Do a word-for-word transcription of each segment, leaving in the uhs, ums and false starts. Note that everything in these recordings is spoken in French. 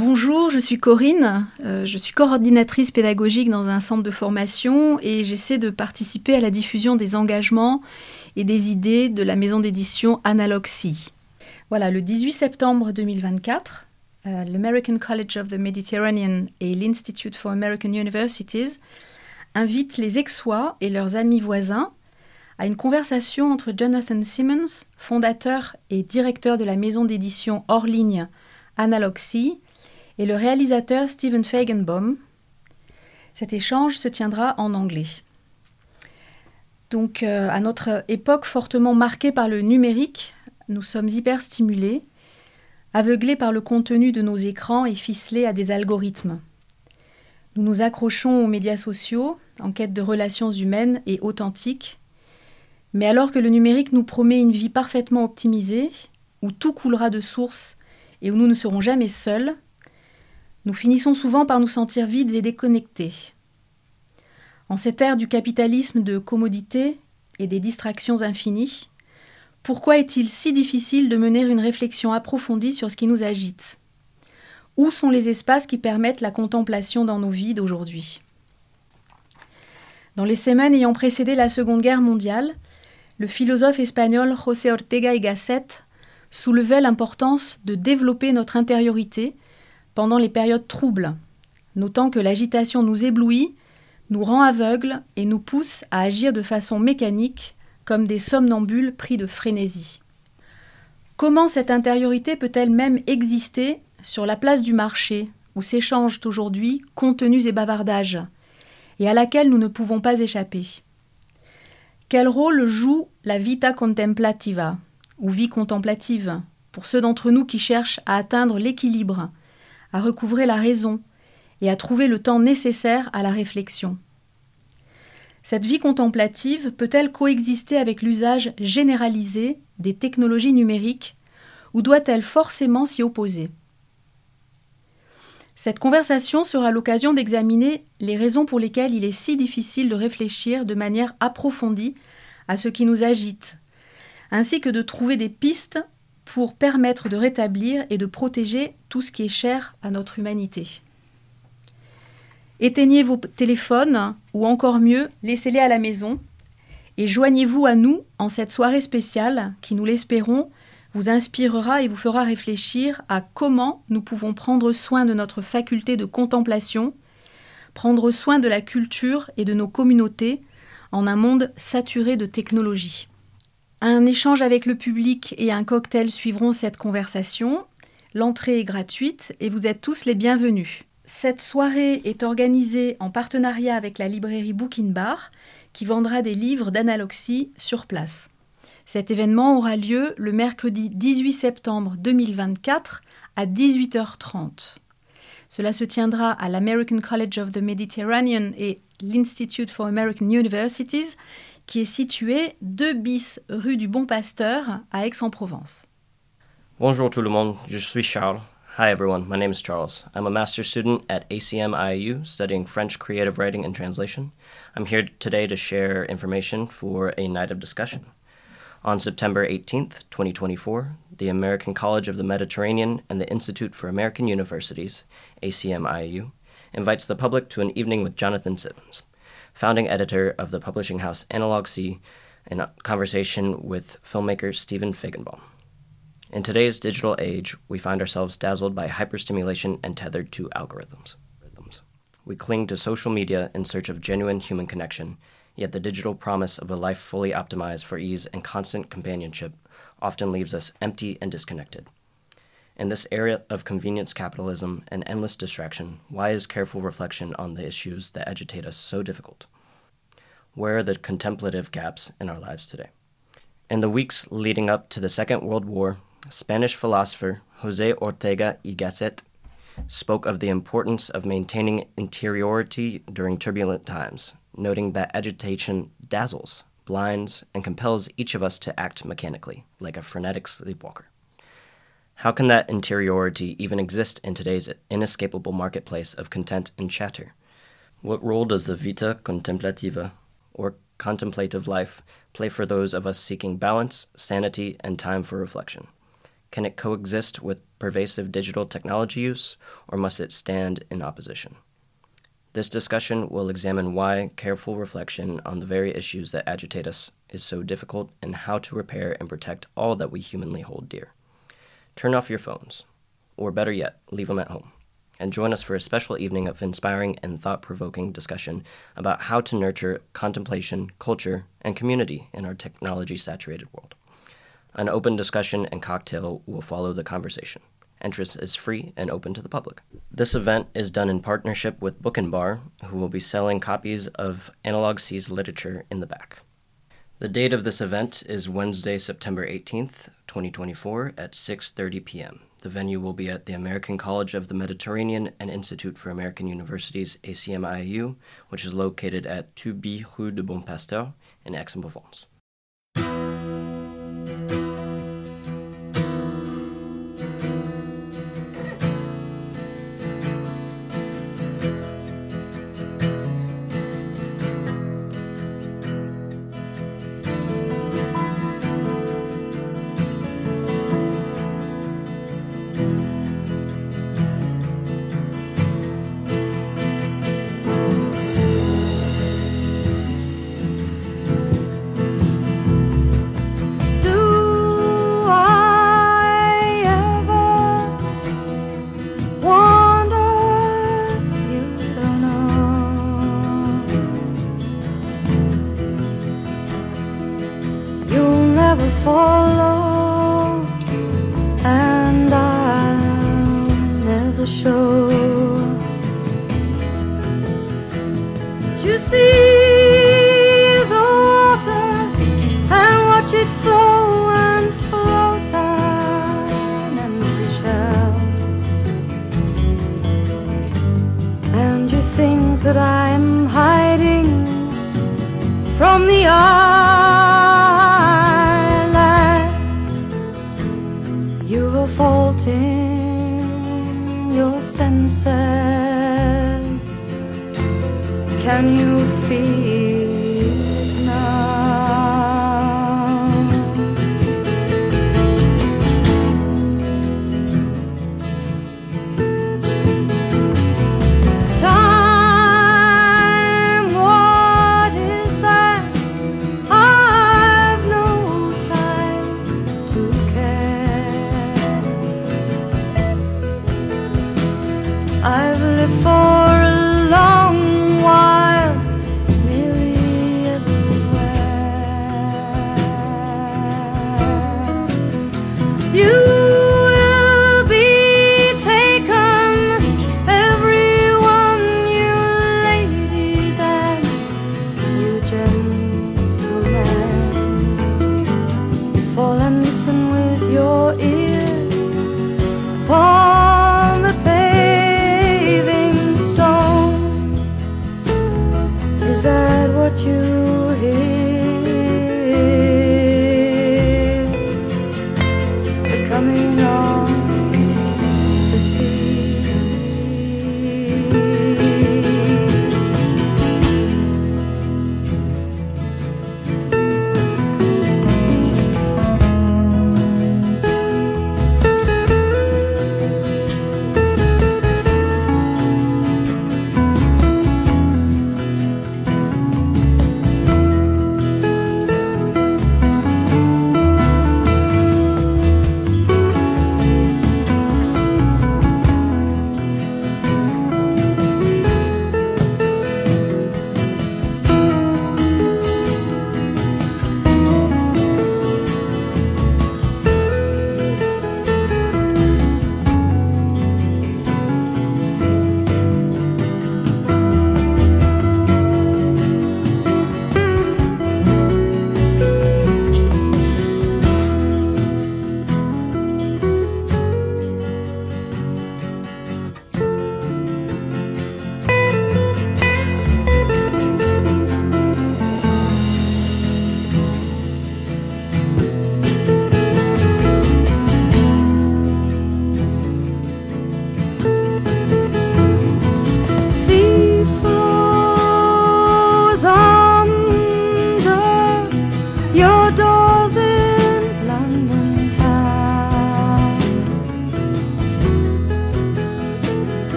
Bonjour, je suis Corinne, euh, je suis coordinatrice pédagogique dans un centre de formation et j'essaie de participer à la diffusion des engagements et des idées de la maison d'édition Analoxy. Voilà, le dix-huit septembre deux mille vingt-quatre, euh, l'American College of the Mediterranean et l'Institute for American Universities invitent les Aixois et leurs amis voisins à une conversation entre Jonathan Simmons, fondateur et directeur de la maison d'édition hors ligne Analoxy, et le réalisateur Steven Feigenbaum. Cet échange se tiendra en anglais. Donc, euh, à notre époque fortement marquée par le numérique, nous sommes hyper stimulés, aveuglés par le contenu de nos écrans et ficelés à des algorithmes. Nous nous accrochons aux médias sociaux en quête de relations humaines et authentiques. Mais alors que le numérique nous promet une vie parfaitement optimisée, où tout coulera de source et où nous ne serons jamais seuls, nous finissons souvent par nous sentir vides et déconnectés. En cette ère du capitalisme de commodité et des distractions infinies, pourquoi est-il si difficile de mener une réflexion approfondie sur ce qui nous agite ? Où sont les espaces qui permettent la contemplation dans nos vies d'aujourd'hui ? Dans les semaines ayant précédé la Seconde Guerre mondiale, le philosophe espagnol José Ortega y Gasset soulevait l'importance de développer notre intériorité pendant les périodes troubles, notant que l'agitation nous éblouit, nous rend aveugles et nous pousse à agir de façon mécanique, comme des somnambules pris de frénésie. Comment cette intériorité peut-elle même exister sur la place du marché, où s'échangent aujourd'hui contenus et bavardages, et à laquelle nous ne pouvons pas échapper ? Quel rôle joue la vita contemplativa, ou vie contemplative, pour ceux d'entre nous qui cherchent à atteindre l'équilibre, à recouvrer la raison et à trouver le temps nécessaire à la réflexion ? Cette vie contemplative peut-elle coexister avec l'usage généralisé des technologies numériques ou doit-elle forcément s'y opposer ? Cette conversation sera l'occasion d'examiner les raisons pour lesquelles il est si difficile de réfléchir de manière approfondie à ce qui nous agite, ainsi que de trouver des pistes pour permettre de rétablir et de protéger tout ce qui est cher à notre humanité. Éteignez vos téléphones, ou encore mieux, laissez-les à la maison, et joignez-vous à nous en cette soirée spéciale qui, nous l'espérons, vous inspirera et vous fera réfléchir à comment nous pouvons prendre soin de notre faculté de contemplation, prendre soin de la culture et de nos communautés en un monde saturé de technologie. Un échange avec le public et un cocktail suivront cette conversation. L'entrée est gratuite et vous êtes tous les bienvenus. Cette soirée est organisée en partenariat avec la librairie Bookin Bar qui vendra des livres d'Analoxy sur place. Cet événement aura lieu le mercredi dix-huit septembre deux mille vingt-quatre à dix-huit heures trente. Cela se tiendra à l'American College of the Mediterranean et l'Institute for American Universities, qui est situé deux bis rue du Bon Pasteur à Aix-en-Provence. Bonjour tout le monde, je suis Charles. Hi everyone, my name is Charles. I'm a master's student at A C M I U studying French creative writing and translation. I'm here today to share information for a night of discussion. On September eighteenth, twenty twenty-four, the American College of the Mediterranean and the Institute for American Universities, A C M I U, invites the public to an evening with Jonathan Simmons, founding editor of the publishing house Analoxy, in a conversation with filmmaker Steven Feigenbaum. In today's digital age, we find ourselves dazzled by hyperstimulation and tethered to algorithms. We cling to social media in search of genuine human connection, yet the digital promise of a life fully optimized for ease and constant companionship often leaves us empty and disconnected. In this era of convenience capitalism and endless distraction, why is careful reflection on the issues that agitate us so difficult? Where are the contemplative gaps in our lives today? In the weeks leading up to the Second World War, Spanish philosopher José Ortega y Gasset spoke of the importance of maintaining interiority during turbulent times, noting that agitation dazzles, blinds, and compels each of us to act mechanically, like a frenetic sleepwalker. How can that interiority even exist in today's inescapable marketplace of content and chatter? What role does the vita contemplativa, or contemplative life, play for those of us seeking balance, sanity, and time for reflection? Can it coexist with pervasive digital technology use, or must it stand in opposition? This discussion will examine why careful reflection on the very issues that agitate us is so difficult and how to repair and protect all that we humanly hold dear. Turn off your phones, or better yet, leave them at home, and join us for a special evening of inspiring and thought-provoking discussion about how to nurture contemplation, culture, and community in our technology-saturated world. An open discussion and cocktail will follow the conversation. Entrance is free and open to the public. This event is done in partnership with Book and Bar, who will be selling copies of Analog Seas literature in the back. The date of this event is Wednesday, September eighteenth, twenty twenty-four at six thirty p.m. The venue will be at the American College of the Mediterranean and Institute for American Universities, A C M I U, which is located at two B Rue de Bon Pasteur in Aix-en-Provence. Follow, and I'll never show. You see the water and watch it flow and float an empty shell, and you think that I'm hiding from the eye. You're a fault in your senses. Can you feel it now? Time, what is that? I've no time to care. I've lived for a long while, nearly everywhere. You will be taken, everyone, you ladies and you gentlemen. Fall and listen with your ears upon the paving stone.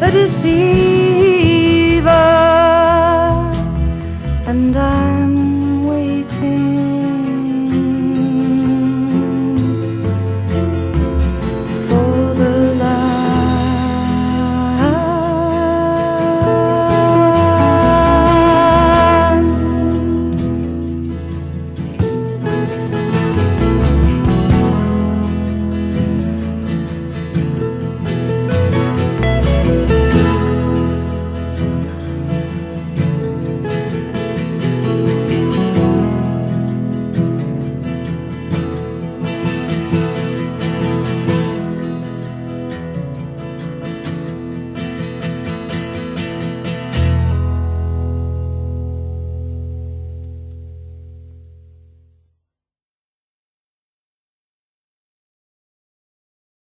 a deceiver.